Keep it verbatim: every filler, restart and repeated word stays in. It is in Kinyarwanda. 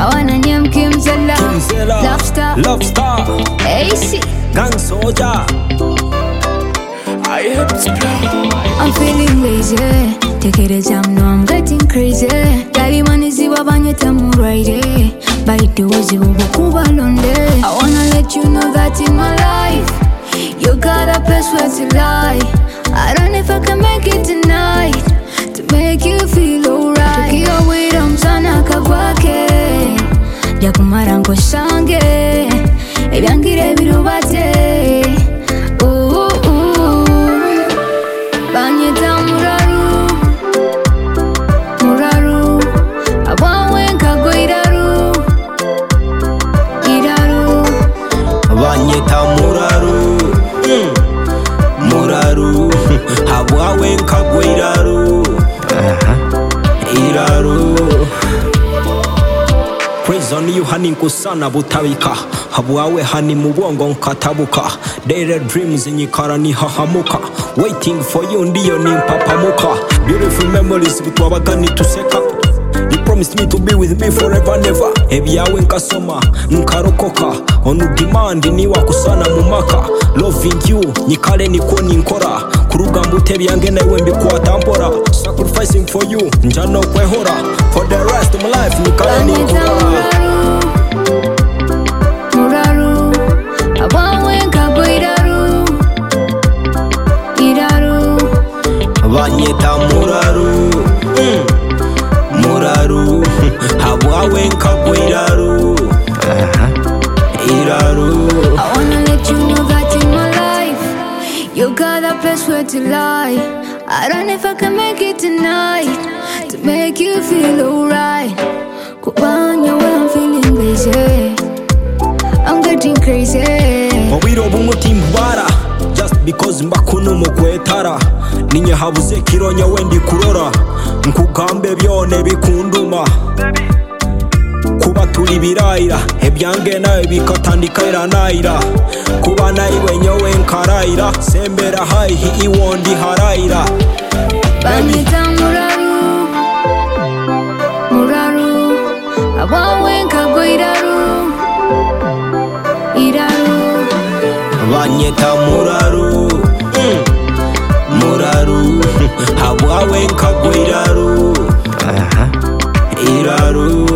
I wanna name Kim Zella, Love Star, Love Star, A C, Gang Soldier. I hate this plan. I'm feeling lazy. Take it as I'm no, I'm getting crazy. Daddy money is what I'm right. By the way, you will go lonely. I wanna let you know that in my life, you got a place where to lie. I don't know if I can make it tonight to make you feel alright. Take your weight, I'm sana kavake. Jakumara ngo shange, ebyangire birubate. Oh, oh, banyeta muraru, muraru. Abawe nkago iraru, iraru. Banyeta muraru, mm. muraru. Abawe nkago iraru, uh-huh. iraru. Prison you hani nkusana butabika. Habuawe hani mubongo nkatabuka. Daily dreams nyikara ni hahamuka. Waiting for you ndiyo ni mpapamuka. Beautiful memories bitwabaga nituseka. You promised me to be with me forever never. Ebyawe nkasoma nkarokoka. Onu demand ni wakusana mumaka. Loving you nyikale niko ninkora. Kuruga mbute byange nawe mbikuatampora. Sacrificing for you njano kwehora. For the rest of my life nyikale ninkora. Muraru, abawe nkago iraru, iraru. Banyeta muraru, mm. muraru. Abawe nkago iraru, uh-huh. iraru. I wanna let you know that in my life, you got a place where to lie. I don't know if I can make it tonight to make you feel alright. Kubanya when I'm feeling lazy, I'm getting crazy. Mubiro bumutima bara just because mbakuno mukwetara. Ninye habuze kironya wendi kurora. Nkugambe byone bikunduma. Kuba turi birayira ebyange nawe bikatandika iranayira. Kuba nayiwe nyowe nkarayira. Sembera haihi iwondi harayira. Banyeta muraru, muraru. Abawe nkago iraru, iraru. Banyeta muraru, mm. muraru. Abawe nkago iraru, uh-huh. iraru.